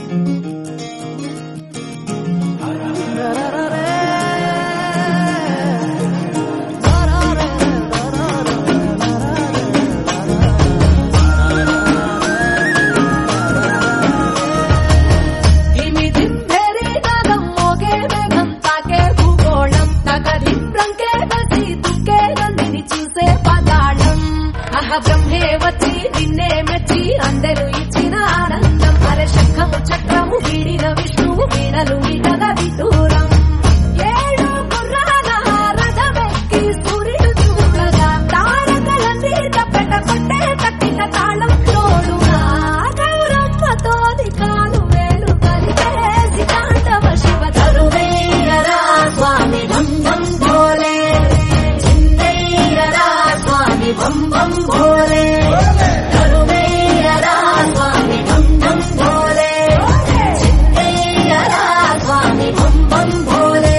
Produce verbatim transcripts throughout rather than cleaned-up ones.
బ్రహ్మే వచ్చి నిన్నే మెచ్చి అందరూ ఇచ్చిన ఆనందం అరే శంఖము చక్రము వీడిన విష్ణువు వీణలు విడగ విదూరం ఏడు గుర్రాల రథమెక్కి సూర్యుడు చూడగా తారకలన్నీ తప్పెట కొట్టే తక్కిన తాళం తోడుగా గౌరమ్మతోని కాలు వేలు కలిపేసి తాండవ శివ తరువేయరా స్వామి ధం ధం భోలే చిందేయరా స్వామి బం బం భోలే తరువేయరా స్వామి ధం ధం భోలే చిందేయరా స్వామి బం బం భోలే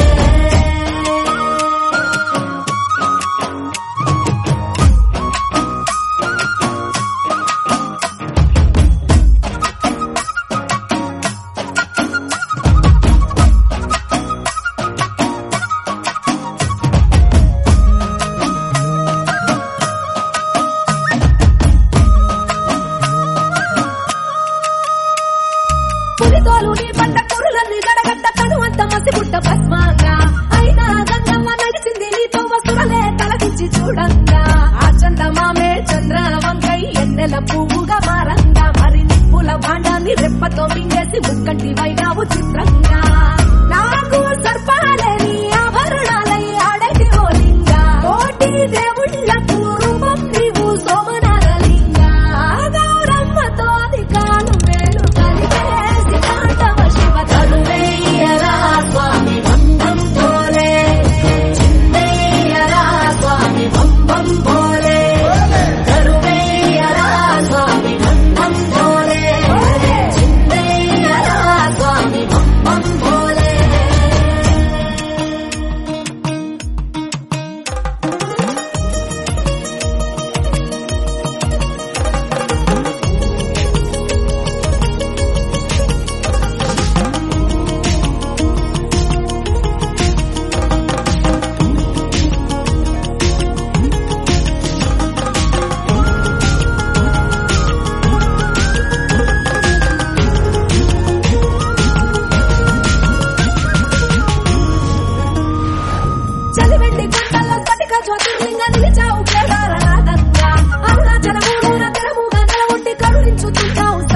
పులితోలు నీ పంట కురులన్నీ గడగట్ట తను అంత మసి పుట్ట పద్మాంగా అయినా గంగమ్మ నడిచింది నీతో వసురలే తలకించి చూడంగా ఆ చందమామే చంద్ర వంకై ఎన్నెల పువ్వుగా మారంగా మరి నిప్పుల భాండాన్ని రెప్పతో మింగేసి ముక్కంటి వైనావు చిత్రంగా నాకు సర్పాలే నీ ఆభరణాలై ఆడేటి ఓలింగా కోటి దేవుళ్ళకు రూపం నీవు సోమనారలింగా గౌరమ్మతోని కాలు వేలు కలిపేసి తాండవ శివ తరువేయరా స్వామి బం బం భోలే చిందేయరా స్వామి బం బం భోలే తరువేయరా స్వామి బం బం భోలే చిందేయరా స్వామి బం బం భోలే చలివెండి కొండల్లో స్ఫటిక జ్యోతిర్లింగ నిలిచావు కేదారనాథంగా అరుణాచలములోన తెరముగా నెలవొట్టి కరుణించుతుంటావు